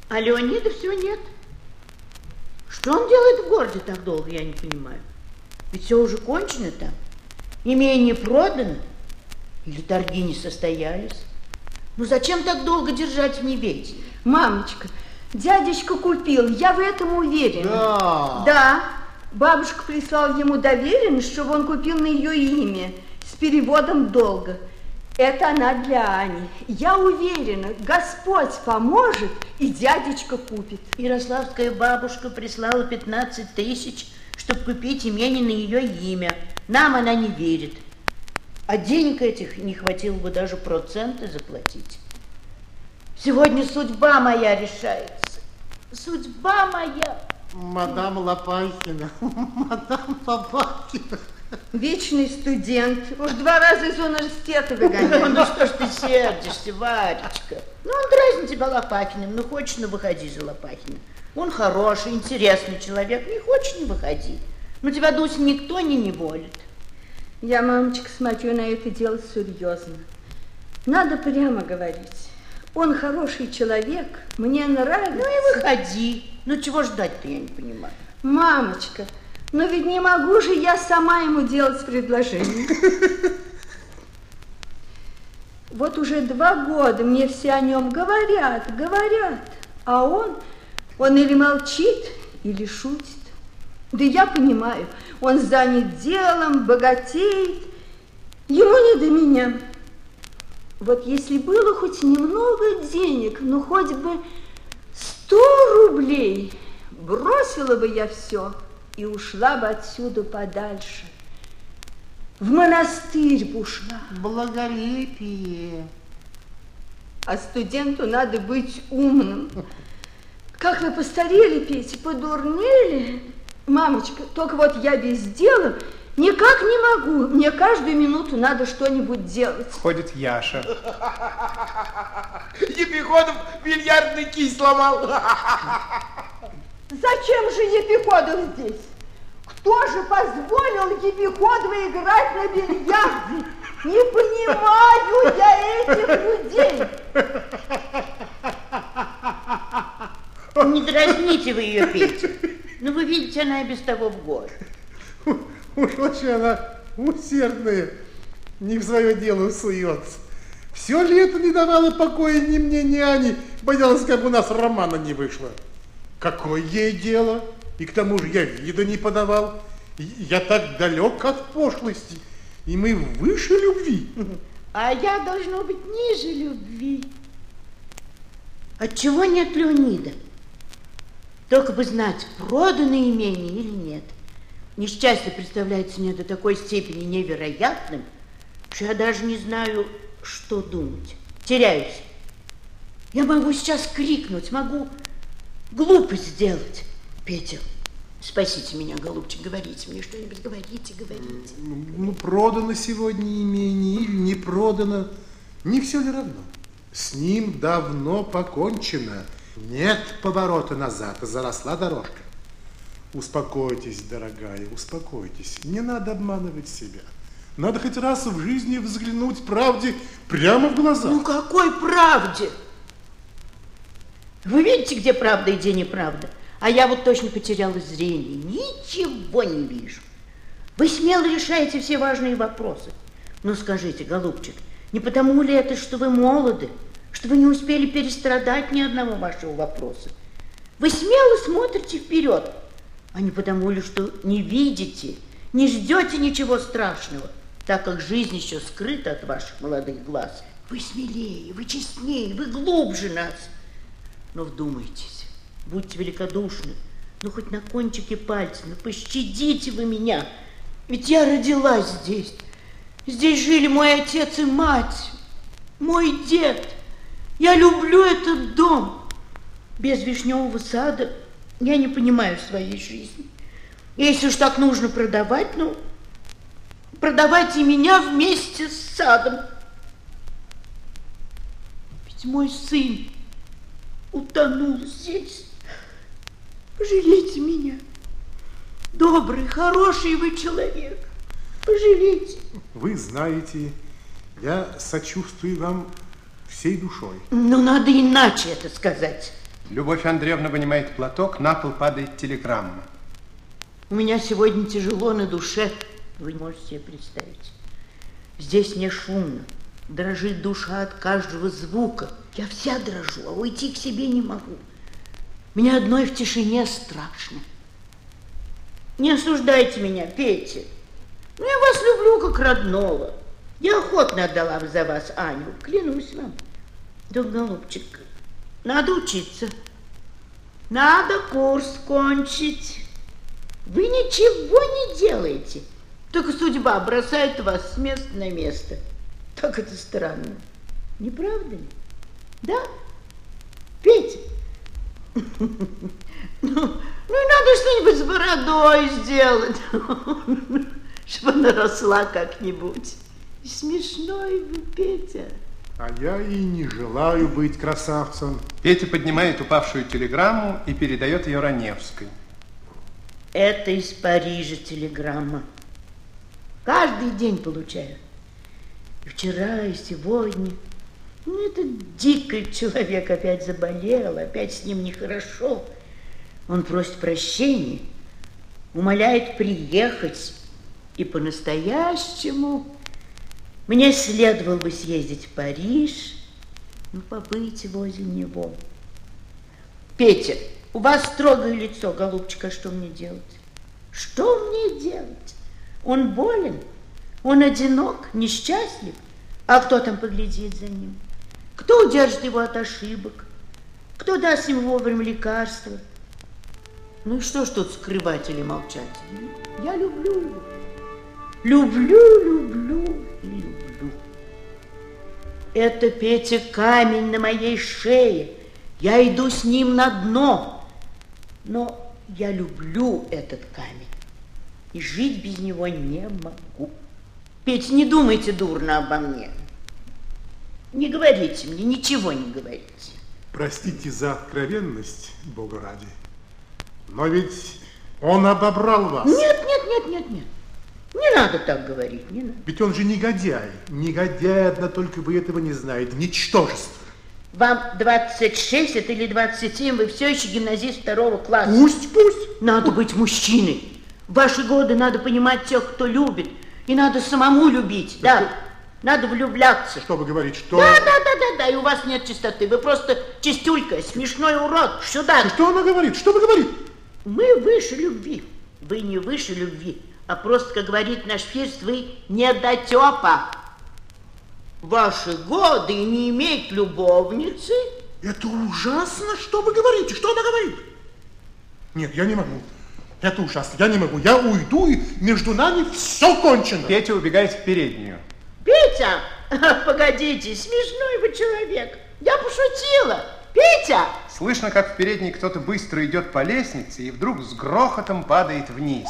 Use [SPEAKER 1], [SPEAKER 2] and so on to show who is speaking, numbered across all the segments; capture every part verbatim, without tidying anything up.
[SPEAKER 1] А Леонида все нет. Что он делает в городе так долго, я не понимаю. Ведь все уже кончено там. Имение продано. Или торги не состоялись. Ну зачем так долго держать в неведении?
[SPEAKER 2] Мамочка, дядечка купил, я в этом уверена.
[SPEAKER 3] Да.
[SPEAKER 2] Да. Бабушка прислала ему доверенность, чтобы он купил на ее имя с переводом долга. Это она для Ани. Я уверена, Господь поможет, и дядечка купит.
[SPEAKER 1] Ярославская бабушка прислала пятнадцать тысяч, чтобы купить имение на ее имя. Нам она не верит. А денег этих не хватило бы даже проценты заплатить. Сегодня судьба моя решается. Судьба моя.
[SPEAKER 3] Мадам Лопахина, мадам Лопахина.
[SPEAKER 2] Вечный студент. Уж два раза из университета выгонял.
[SPEAKER 1] Ну что ж ты сердишься, Варечка? Ну он дразнит тебя Лопахиным. Ну хочешь, ну выходи за Лопахина. Он хороший, интересный человек. Не хочешь, не выходи. Ну тебя, Дуся, никто не неволит.
[SPEAKER 2] Я, мамочка, смотрю на это дело серьезно. Надо прямо говорить. Он хороший человек, мне нравится.
[SPEAKER 1] Ну и выходи. Ну чего ждать-то, я не понимаю.
[SPEAKER 2] Мамочка, но ведь не могу же я сама ему делать предложение. Вот уже два года мне все о нем говорят, говорят. А он, он или молчит, или шутит. Да я понимаю, он занят делом, богатеет. Ему не до меня. Вот если было хоть немного денег, ну хоть бы сто рублей, бросила бы я все и ушла бы отсюда подальше. В монастырь бы ушла.
[SPEAKER 3] Благолепие.
[SPEAKER 2] А студенту надо быть умным. Как вы постарели, Петя, подурнели. Мамочка, только вот я без дела никак не могу. Мне каждую минуту надо что-нибудь делать.
[SPEAKER 4] Входит Яша.
[SPEAKER 5] Епиходов бильярдный кий сломал.
[SPEAKER 2] Зачем же Епиходов здесь? Кто же позволил Епиходову играть на бильярде? Не понимаю я этих людей.
[SPEAKER 1] Не дразните вы ее, Петя. Ну вы видите, она и без того в горе.
[SPEAKER 3] Уж очень она усердная, не в свое дело суется. Все лето не давала покоя ни мне, ни Ане, боялась, как у нас романа не вышло. Какое ей дело? И к тому же я вида не подавал. Я так далек от пошлости, и мы выше любви.
[SPEAKER 1] А я, должно быть, ниже любви. Отчего нет Леонида? Только бы знать, продано имение или нет. Несчастье представляется мне до такой степени невероятным, что я даже не знаю, что думать. Теряюсь. Я могу сейчас крикнуть, могу глупость сделать. Петя, спасите меня, голубчик, говорите мне что-нибудь, говорите, говорите.
[SPEAKER 3] Ну, продано сегодня имение или не продано, не все ли равно? С ним давно покончено. Нет поворота назад, заросла дорожка. Успокойтесь, дорогая, успокойтесь. Не надо обманывать себя. Надо хоть раз в жизни взглянуть правде прямо в глаза.
[SPEAKER 1] Ну, какой правде? Вы видите, где правда и где неправда? А я вот точно потеряла зрение. Ничего не вижу. Вы смело решаете все важные вопросы. Ну, скажите, голубчик, не потому ли это, что вы молоды, что вы не успели перестрадать ни одного вашего вопроса? Вы смело смотрите вперед, а не потому ли, что не видите, не ждете ничего страшного, так как жизнь еще скрыта от ваших молодых глаз. Вы смелее, вы честнее, вы глубже нас. Но вдумайтесь, будьте великодушны, ну хоть на кончике пальца, ну пощадите вы меня, ведь я родилась здесь. Здесь жили мой отец и мать, мой дед. Я люблю этот дом. Без вишневого сада я не понимаю своей жизни. Если уж так нужно продавать, ну, продавайте меня вместе с садом. Ведь мой сын утонул здесь. Пожалейте меня. Добрый, хороший вы человек. Пожалейте.
[SPEAKER 3] Вы знаете, я сочувствую вам всей душой.
[SPEAKER 1] Но надо иначе это сказать.
[SPEAKER 4] Любовь Андреевна вынимает платок, на пол падает телеграмма.
[SPEAKER 1] У меня сегодня тяжело на душе, вы не можете себе представить. Здесь мне шумно, дрожит душа от каждого звука. Я вся дрожу, а уйти к себе не могу. Мне одной в тишине страшно. Не осуждайте меня, Петя. Ну, я вас люблю как родного. Я охотно отдала бы за вас Аню, клянусь вам. Да, голубчик, надо учиться. Надо курс кончить. Вы ничего не делаете. Только судьба бросает вас с места на место. Так это странно. Не правда ли? Да? Петя? Ну, ну и надо что-нибудь с бородой сделать, чтобы она росла как-нибудь. Смешной вы, Петя.
[SPEAKER 3] А я и не желаю быть красавцем.
[SPEAKER 4] Петя поднимает упавшую телеграмму и передает ее Раневской.
[SPEAKER 1] Это из Парижа телеграмма. Каждый день получаю. И вчера, и сегодня. Ну, этот дикий человек опять заболел, опять с ним нехорошо. Он просит прощения, умоляет приехать. И по-настоящему мне следовало бы съездить в Париж, ну, побыть возле него. Петя, у вас строгое лицо, голубчик, а что мне делать? Что мне делать? Он болен, он одинок, несчастлив. А кто там поглядит за ним? Кто удержит его от ошибок? Кто даст ему вовремя лекарства? Ну и что ж тут скрывать или молчать? Я люблю его. Люблю, люблю и люблю. Это, Петя, камень на моей шее. Я иду с ним на дно. Но я люблю этот камень. И жить без него не могу. Петя, не думайте дурно обо мне. Не говорите мне, ничего не говорите.
[SPEAKER 3] Простите за откровенность, Бога ради. Но ведь он обобрал вас.
[SPEAKER 1] Нет, нет, нет, нет, нет. Не надо так говорить, не надо.
[SPEAKER 3] Ведь он же негодяй. Негодяй, одна только вы этого не знаете. Ничтожество.
[SPEAKER 1] Вам двадцать шесть это или двадцать семь, вы все еще гимназист второго класса.
[SPEAKER 3] Пусть, пусть.
[SPEAKER 1] Надо быть мужчиной. В ваши годы надо понимать тех, кто любит. И надо самому любить, да. да. Надо влюбляться.
[SPEAKER 3] Что вы говорите, что...
[SPEAKER 1] Да, да, да, да, да, и у вас нет чистоты. Вы просто чистюлька, смешной урод. Сюда.
[SPEAKER 3] Что она говорит? Что вы говорите?
[SPEAKER 1] Мы выше любви. Вы не выше любви, а просто, как говорит наш Фирс, вы недотепа. Ваши годы не иметь любовницы.
[SPEAKER 3] Это ужасно, что вы говорите? Что она говорит? Нет, я не могу. Это ужасно, я не могу. Я уйду, и между нами все кончено.
[SPEAKER 4] Петя убегает в переднюю.
[SPEAKER 1] Петя, погодите, смешной вы человек. Я пошутила. Петя!
[SPEAKER 4] Слышно, как в передней кто-то быстро идет по лестнице и вдруг с грохотом падает вниз.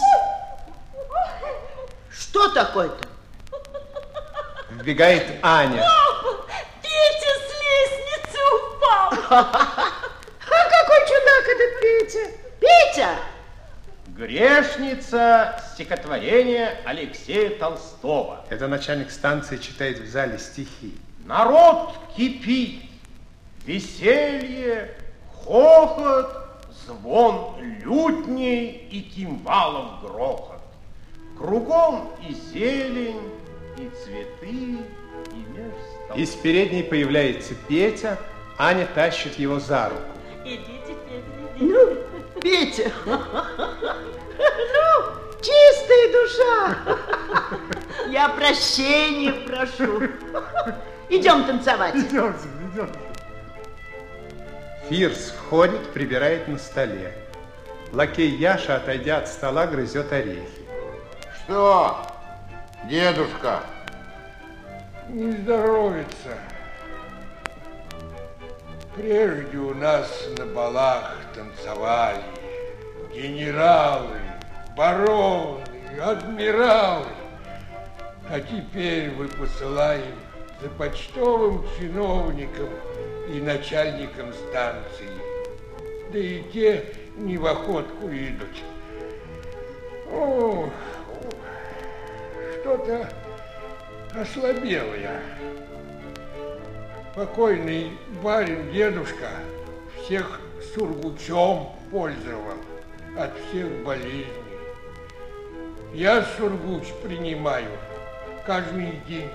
[SPEAKER 1] Что такое-то?
[SPEAKER 4] Вбегает Аня.
[SPEAKER 6] Папа, Петя с лестницы упал.
[SPEAKER 1] А какой чудак этот Петя? Петя!
[SPEAKER 5] Грешница, стихотворение Алексея Толстого.
[SPEAKER 4] Это начальник станции читает в зале стихи.
[SPEAKER 5] Народ кипит, веселье, хохот, звон лютней и кимвалов грохот. Кругом и зелень, и цветы, и меж столов.
[SPEAKER 4] Из передней появляется Петя, Аня тащит его за руку.
[SPEAKER 6] Идите, Петя, идите.
[SPEAKER 1] Ну, Петя, ну, чистая душа. Я прощения прошу. Идем танцевать.
[SPEAKER 3] Идемте, идемте.
[SPEAKER 4] Фирс входит, прибирает на столе. Лакей Яша, отойдя от стола, грызет орехи.
[SPEAKER 7] Что, дедушка?
[SPEAKER 8] Не здоровится. Прежде у нас на балах танцевали генералы, бароны, адмиралы. А теперь вы посылаем за почтовым чиновником и начальником станции. Да и те не в охотку идут. Ох, что-то ослабел я. Покойный барин дедушка всех сургучом пользовал от всех болезней. Я сургуч принимаю каждый день.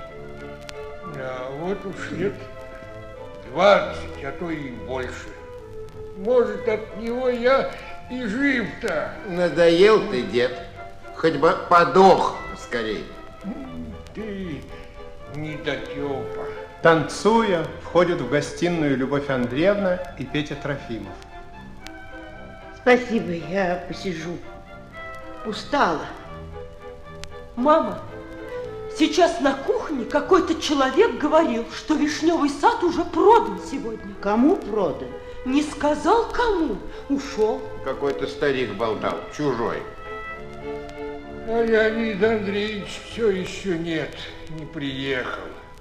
[SPEAKER 8] А вот уж лет двадцать, а то и больше. Может, от него я и жив-то.
[SPEAKER 7] Надоел ты, дед. Хоть бы подох скорее.
[SPEAKER 8] Ты недотёпа.
[SPEAKER 4] Танцуя, входят в гостиную Любовь Андреевна и Петя Трофимов.
[SPEAKER 1] Спасибо, я посижу. Устала.
[SPEAKER 6] Мама, сейчас на кухне какой-то человек говорил, что вишневый сад уже продан сегодня.
[SPEAKER 1] Кому продан?
[SPEAKER 6] Не сказал кому, ушел.
[SPEAKER 7] Какой-то старик болтал, чужой.
[SPEAKER 8] А Леонид Андреевич все еще нет, не приехал.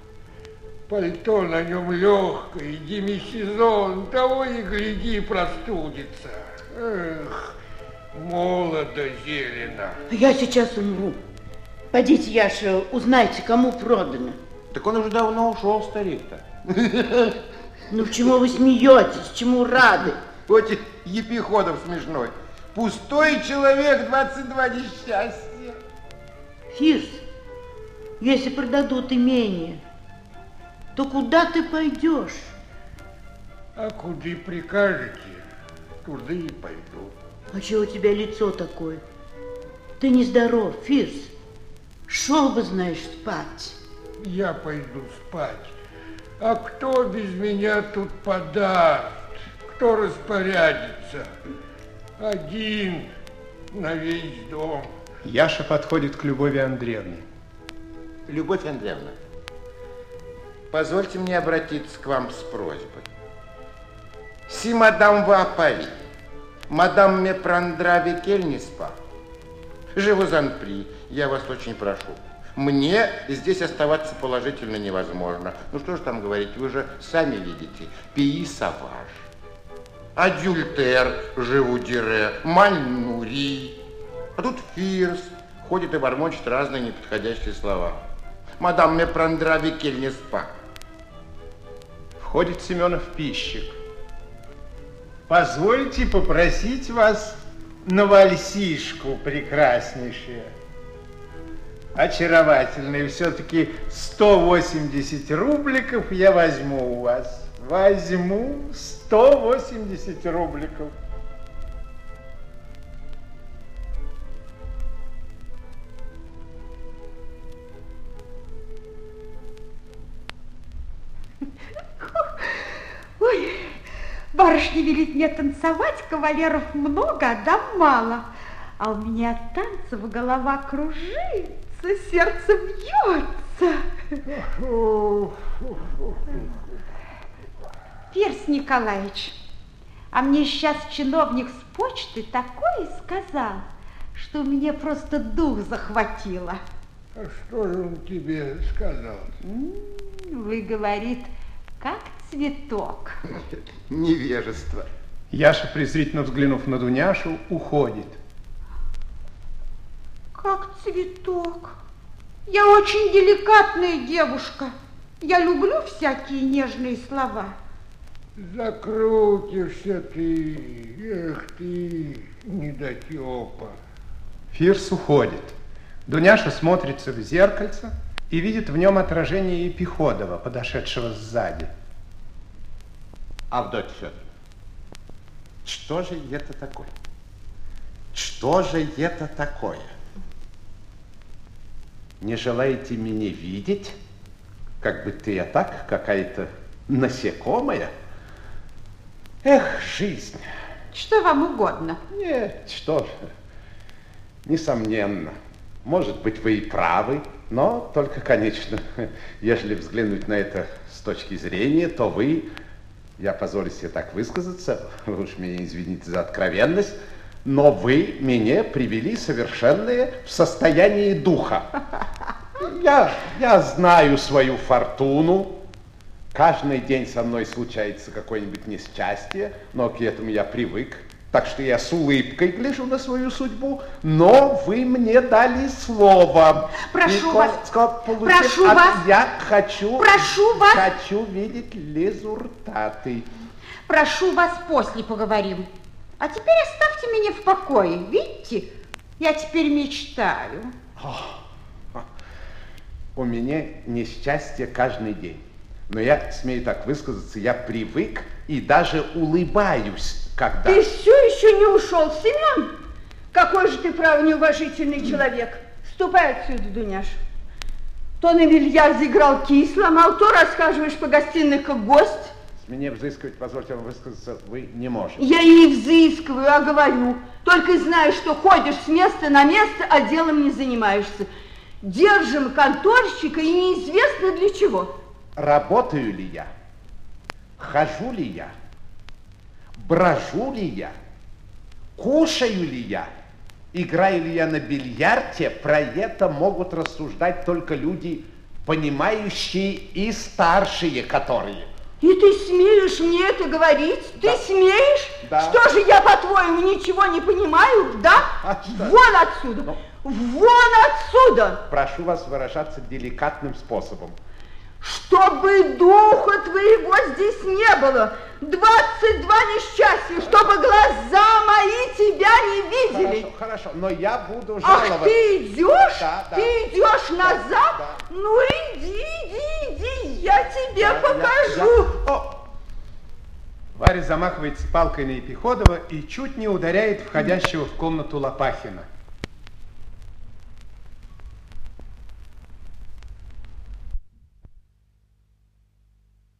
[SPEAKER 8] Пальто на нем легкое, демисезон, того и гляди, простудится. Эх, молодо зелено.
[SPEAKER 1] Я сейчас умру. Пойдите, Яша, узнайте, кому продано.
[SPEAKER 7] Так он уже давно ушел, старик-то.
[SPEAKER 1] Ну, чему вы смеетесь, чему рады?
[SPEAKER 7] Вот Епиходов смешной. Пустой человек, двадцать два несчастья.
[SPEAKER 1] Фирс, если продадут имение, то куда ты пойдешь?
[SPEAKER 8] А куда прикажете, туда и пойду.
[SPEAKER 1] А чего у тебя лицо такое? Ты нездоров, Фирс. Шел бы, знаешь, спать.
[SPEAKER 8] Я пойду спать. А кто без меня тут подаст? Кто распорядится? Один на весь дом.
[SPEAKER 4] Яша подходит к Любови Андреевне.
[SPEAKER 7] Любовь Андреевна, позвольте мне обратиться к вам с просьбой. Си мадам Вапави, мадам ме прандрави кельниспа, живу занпри, я вас очень прошу. Мне здесь оставаться положительно невозможно. Ну что же там говорить, вы же сами видите. Пии саваж, адюльтер, живу дире, мальнури. А тут Фирс ходит и бормочет разные неподходящие слова. Мадам ме прандрави кельниспа.
[SPEAKER 4] Входит Семенов пищик.
[SPEAKER 9] Позвольте попросить вас на вальсишку прекраснейшее. Очаровательные. Все-таки сто восемьдесят рубликов я возьму у вас. Возьму сто восемьдесят рубликов.
[SPEAKER 10] Ой, барышня велит мне танцевать, кавалеров много, а дам мало. А у меня от танцев голова кружится, сердце бьется. Фирс Николаевич, а мне сейчас чиновник с почты такое сказал, что мне просто дух захватило.
[SPEAKER 8] А что же он тебе сказал?
[SPEAKER 10] Вы, говорит, как цветок.
[SPEAKER 7] Невежество.
[SPEAKER 4] Яша, презрительно взглянув на Дуняшу, уходит.
[SPEAKER 10] Как цветок. Я очень деликатная девушка. Я люблю всякие нежные слова.
[SPEAKER 8] Закрутишься ты, эх ты, недотёпа.
[SPEAKER 4] Фирс уходит. Дуняша смотрится в зеркальце и видит в нем отражение Епиходова, подошедшего сзади.
[SPEAKER 7] Авдотья Федоровна, что же это такое? Что же это такое? Не желаете меня видеть? Как бы ты я так, какая-то насекомая? Эх, жизнь.
[SPEAKER 10] Что вам угодно?
[SPEAKER 7] Нет, что же, несомненно. Может быть, вы и правы, но только, конечно, если взглянуть на это с точки зрения, то вы, я позволю себе так высказаться, вы уж меня извините за откровенность, но вы меня привели совершенное в состоянии духа. Я, я знаю свою фортуну. Каждый день со мной случается какое-нибудь несчастье, но к этому я привык. Так что я с улыбкой гляжу на свою судьбу, но вы мне дали слово.
[SPEAKER 10] Прошу
[SPEAKER 7] И,
[SPEAKER 10] вас,
[SPEAKER 7] скоп, получив,
[SPEAKER 10] прошу
[SPEAKER 7] от,
[SPEAKER 10] вас,
[SPEAKER 7] я хочу,
[SPEAKER 10] прошу вас.
[SPEAKER 7] хочу видеть результаты.
[SPEAKER 10] Прошу вас, после поговорим. А теперь оставьте меня в покое. Видите, я теперь мечтаю.
[SPEAKER 7] У меня несчастье каждый день. Но я, смею так высказаться, я привык и даже улыбаюсь, когда...
[SPEAKER 2] Ты все еще не ушел, Семен? Какой же ты, право, неуважительный человек. Ступай отсюда, Дуняш. То на бильярде играл кий сломал, то расхаживаешь по гостиной как гость.
[SPEAKER 7] С меня взыскивать, позвольте вам высказаться, вы не можете.
[SPEAKER 2] Я и не взыскиваю, а говорю. Только знаю, что ходишь с места на место, а делом не занимаешься. Держим конторщика и неизвестно для чего.
[SPEAKER 7] Работаю ли я? Хожу ли я? Брожу ли я? Кушаю ли я? Играю ли я на бильярде? Про это могут рассуждать только люди, понимающие и старшие, которые...
[SPEAKER 2] И ты смеешь мне это говорить?
[SPEAKER 7] Да.
[SPEAKER 2] Ты смеешь?
[SPEAKER 7] Да.
[SPEAKER 2] Что же я, по-твоему, ничего не понимаю, да?
[SPEAKER 7] А что?
[SPEAKER 2] Вон отсюда!
[SPEAKER 7] Ну.
[SPEAKER 2] Вон отсюда!
[SPEAKER 7] Прошу вас выражаться деликатным способом.
[SPEAKER 2] Чтобы духа твоего здесь не было. Двадцать два несчастья, чтобы глаза мои тебя не видели.
[SPEAKER 7] Хорошо, хорошо, но я буду жаловаться.
[SPEAKER 2] Ах, ты идешь?
[SPEAKER 7] Да, да.
[SPEAKER 2] Ты идешь
[SPEAKER 7] Да,
[SPEAKER 2] назад?
[SPEAKER 7] да.
[SPEAKER 2] Ну иди, иди, иди, я тебе
[SPEAKER 7] Да,
[SPEAKER 2] покажу.
[SPEAKER 7] я- я- О!
[SPEAKER 4] Варя замахивается палкой на Епиходова и чуть не ударяет входящего в комнату Лопахина.